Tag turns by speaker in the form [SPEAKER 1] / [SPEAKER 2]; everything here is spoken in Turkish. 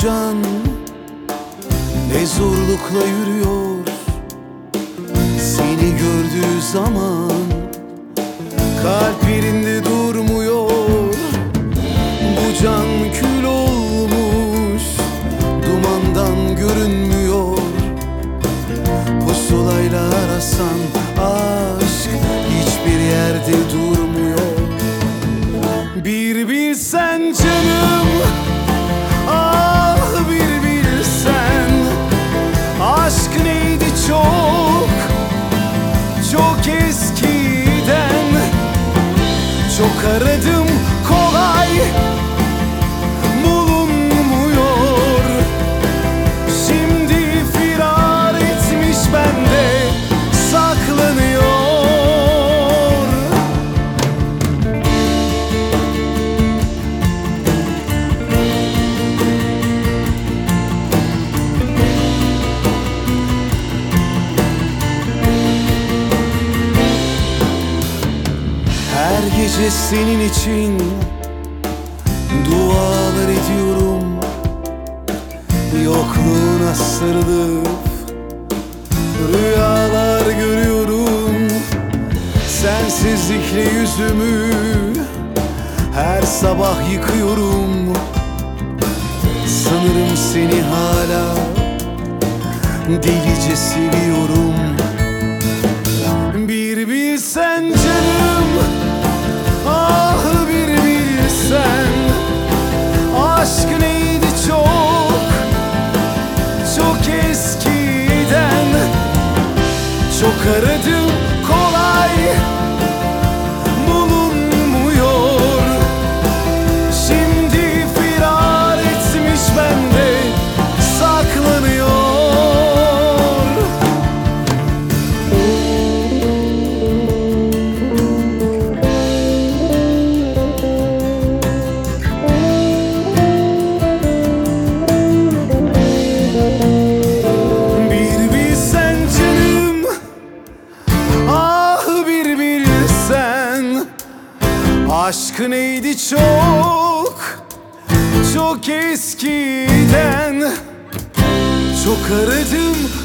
[SPEAKER 1] can ne zorlukla yürüyor. Seni gördüğü zaman kalp yerinde durmuyor. Bu can kül olmuş, dumandan görünmüyor. Pusulayla arasan aşk hiçbir yerde durmuyor. Bir bilsen canım, ah bir bilsen, aşk neydi çok, çok eskiden. Çok aradım, kolay bulunmuyor. Şimdi firar etmiş, bende saklanıyor. Her gece senin için dualar ediyorum. Yokluğuna sarılıp rüyalar görüyorum. Sensizlikle yüzümü her sabah yıkıyorum. Sanırım seni hala delice seviyorum. Bir bilsen canım, ah bir bilsen, aşk neydi çok, çok eskiden. Çok aradım, kolay bulunmuyor. Şimdi firar etmiş, bende saklanıyor. Aşk neydi çok, çok eskiden. Çok aradım,